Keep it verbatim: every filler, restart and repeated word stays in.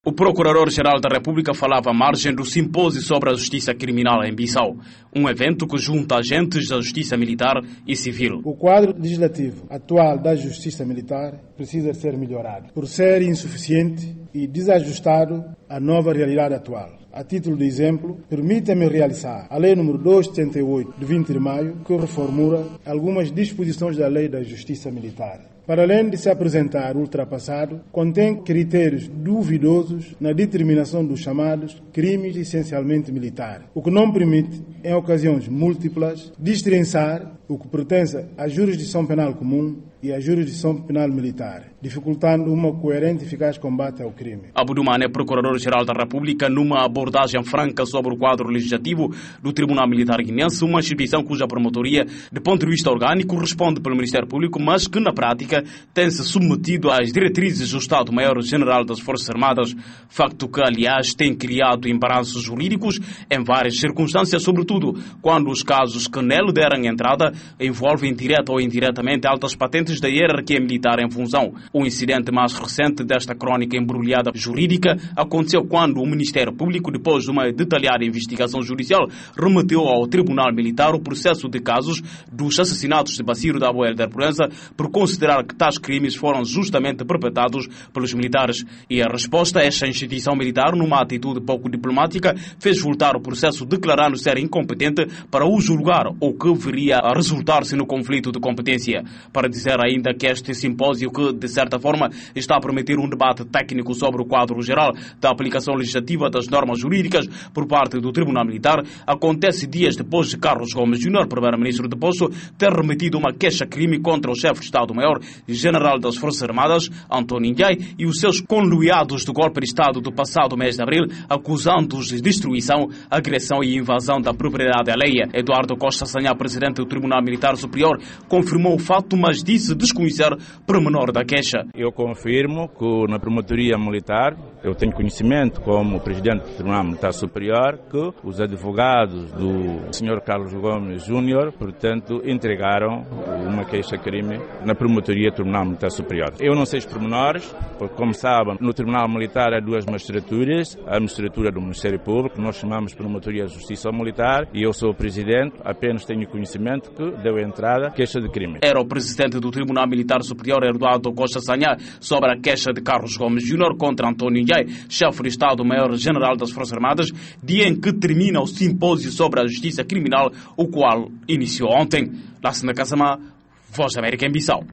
O Procurador-Geral da República falava à margem do simpósio sobre a justiça criminal em Bissau, um evento que junta agentes da justiça militar e civil. O quadro legislativo atual da justiça militar precisa ser melhorado, por ser insuficiente e desajustado à nova realidade atual. A título de exemplo, permita-me realçar a Lei número duzentos e setenta e oito, de vinte de maio, que reformula algumas disposições da Lei da Justiça Militar. Para além de se apresentar ultrapassado, contém critérios duvidosos na determinação dos chamados crimes essencialmente militares, o que não permite, em ocasiões múltiplas, destrinçar o que pertence à jurisdição penal comum e à jurisdição penal militar, dificultando um coerente e eficaz combate ao crime. Abdul Mané, Procurador-Geral da República, numa abordagem franca sobre o quadro legislativo do Tribunal Militar Guinense, uma instituição cuja promotoria, de ponto de vista orgânico, responde pelo Ministério Público, mas que, na prática, tem-se submetido às diretrizes do Estado-Maior-General das Forças Armadas, facto que, aliás, tem criado embaraços jurídicos em várias circunstâncias, sobretudo quando os casos que nele deram entrada envolvem direta ou indiretamente altas patentes da hierarquia militar em função. O incidente mais recente desta crónica embrulhada jurídica aconteceu quando o Ministério Público, depois de uma detalhada investigação judicial, remeteu ao Tribunal Militar o processo de casos dos assassinatos de Baciro da Boa Helder Proença por considerar que tais crimes foram justamente perpetrados pelos militares. E a resposta a esta instituição militar, numa atitude pouco diplomática, fez voltar o processo declarando ser incompetente para o julgar, o que viria a resultar-se no conflito de competência. Para dizer ainda que este simpósio, que de certa forma está a permitir um debate técnico sobre o quadro geral da aplicação legislativa das normas jurídicas por parte do Tribunal Militar, acontece dias depois de Carlos Gomes Júnior, primeiro-ministro de posto, ter remetido uma queixa-crime contra o chefe de Estado-Maior General das Forças Armadas, António Ndiaye, e os seus conluiados do golpe de Estado do passado mês de abril, acusando-os de destruição, agressão e invasão da propriedade alheia. Eduardo Costa Sanhá, presidente do Tribunal Militar Superior, confirmou o fato, mas disse desconhecer pormenor da queixa. Eu confirmo que na promotoria militar, eu tenho conhecimento como presidente do Tribunal Militar Superior, que os advogados do senhor Carlos Gomes Júnior, portanto, entregaram uma queixa-crime na promotoria do Tribunal Militar Superior. Eu não sei os pormenores, porque, como sabem, no Tribunal Militar há duas magistraturas, a magistratura do Ministério Público, nós chamamos de Promotoria de Justiça Militar, e eu sou o presidente, apenas tenho conhecimento que deu entrada a queixa de crime. Era o presidente do Tribunal Militar Superior, Eduardo Costa Sanhá, sobre a queixa de Carlos Gomes Júnior contra António Ndiaye, chefe de Estado-Maior-General das Forças Armadas, dia em que termina o simpósio sobre a justiça criminal, o qual iniciou ontem. Lá na Casamá, Voz da América em Bissau.